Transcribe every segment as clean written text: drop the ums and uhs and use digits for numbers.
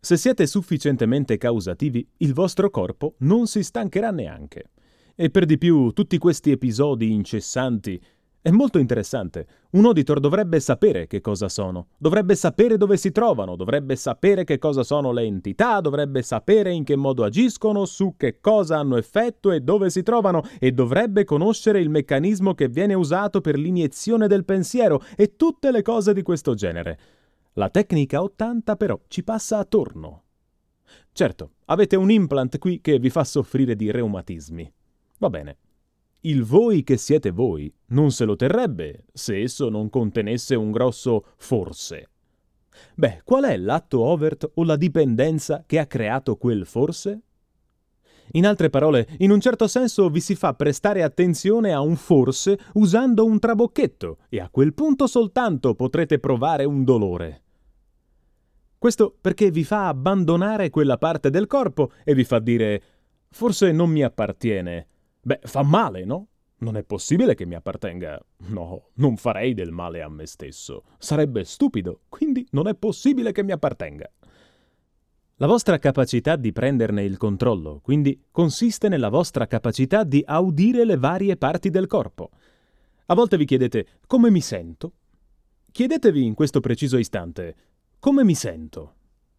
Se siete sufficientemente causativi, il vostro corpo non si stancherà neanche. E per di più, tutti questi episodi incessanti. È molto interessante. Un auditor dovrebbe sapere che cosa sono, dovrebbe sapere dove si trovano, dovrebbe sapere che cosa sono le entità, dovrebbe sapere in che modo agiscono, su che cosa hanno effetto e dove si trovano, e dovrebbe conoscere il meccanismo che viene usato per l'iniezione del pensiero e tutte le cose di questo genere. La tecnica 80 però ci passa attorno. Certo, avete un implant qui che vi fa soffrire di reumatismi. Va bene. Il voi che siete voi non se lo terrebbe se esso non contenesse un grosso forse. Beh, qual è l'atto overt o la dipendenza che ha creato quel forse? In altre parole, in un certo senso vi si fa prestare attenzione a un forse usando un trabocchetto e a quel punto soltanto potrete provare un dolore. Questo perché vi fa abbandonare quella parte del corpo e vi fa dire «Forse non mi appartiene». Beh, fa male, no? Non è possibile che mi appartenga. No, non farei del male a me stesso. Sarebbe stupido, quindi non è possibile che mi appartenga. La vostra capacità di prenderne il controllo, quindi, consiste nella vostra capacità di audire le varie parti del corpo. A volte vi chiedete «come mi sento?» Chiedetevi in questo preciso istante «come mi sento?»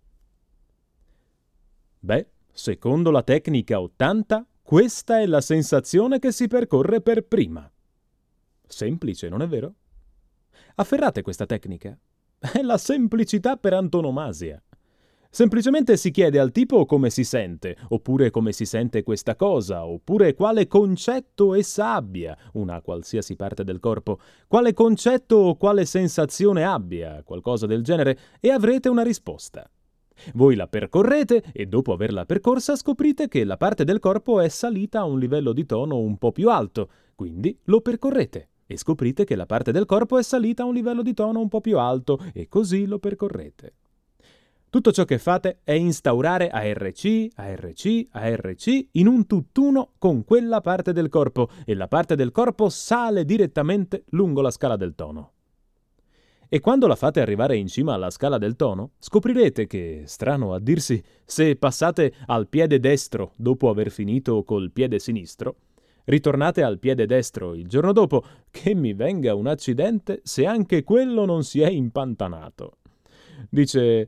Beh, secondo la tecnica 80, questa è la sensazione che si percorre per prima. Semplice, non è vero? Afferrate questa tecnica. È la semplicità per antonomasia. Semplicemente si chiede al tipo come si sente, oppure come si sente questa cosa, oppure quale concetto essa abbia, una qualsiasi parte del corpo, quale concetto o quale sensazione abbia, qualcosa del genere, e avrete una risposta. Voi la percorrete e dopo averla percorsa scoprite che la parte del corpo è salita a un livello di tono un po' più alto, quindi lo percorrete e scoprite che la parte del corpo è salita a un livello di tono un po' più alto e così lo percorrete. Tutto ciò che fate è instaurare ARC, ARC, ARC in un tutt'uno con quella parte del corpo e la parte del corpo sale direttamente lungo la scala del tono. E quando la fate arrivare in cima alla scala del tono, scoprirete che, strano a dirsi, se passate al piede destro dopo aver finito col piede sinistro, ritornate al piede destro il giorno dopo, che mi venga un accidente se anche quello non si è impantanato. Dice,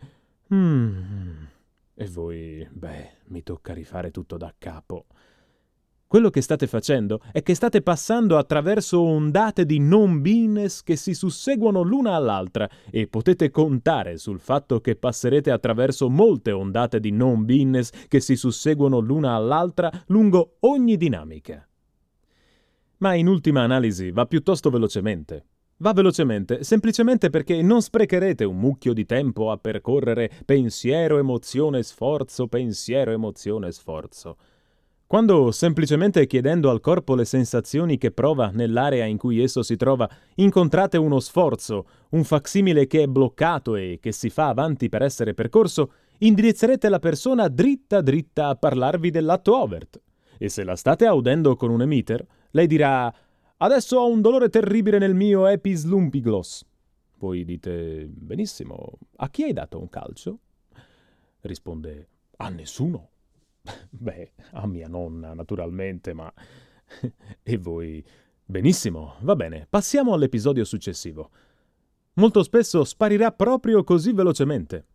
e voi, mi tocca rifare tutto da capo. Quello che state facendo è che state passando attraverso ondate di non-beingness che si susseguono l'una all'altra e potete contare sul fatto che passerete attraverso molte ondate di non-beingness che si susseguono l'una all'altra lungo ogni dinamica. Ma in ultima analisi va piuttosto velocemente. Va velocemente semplicemente perché non sprecherete un mucchio di tempo a percorrere pensiero, emozione, sforzo, pensiero, emozione, sforzo. Quando, semplicemente chiedendo al corpo le sensazioni che prova nell'area in cui esso si trova, incontrate uno sforzo, un facsimile che è bloccato e che si fa avanti per essere percorso, indirizzerete la persona dritta dritta a parlarvi dell'atto overt. E se la state audendo con un emitter, lei dirà «Adesso ho un dolore terribile nel mio epislumpiglós». Voi dite «Benissimo, a chi hai dato un calcio?» Risponde «A nessuno». A mia nonna, naturalmente, ma... E voi? Benissimo, va bene, passiamo all'episodio successivo. Molto spesso sparirà proprio così velocemente.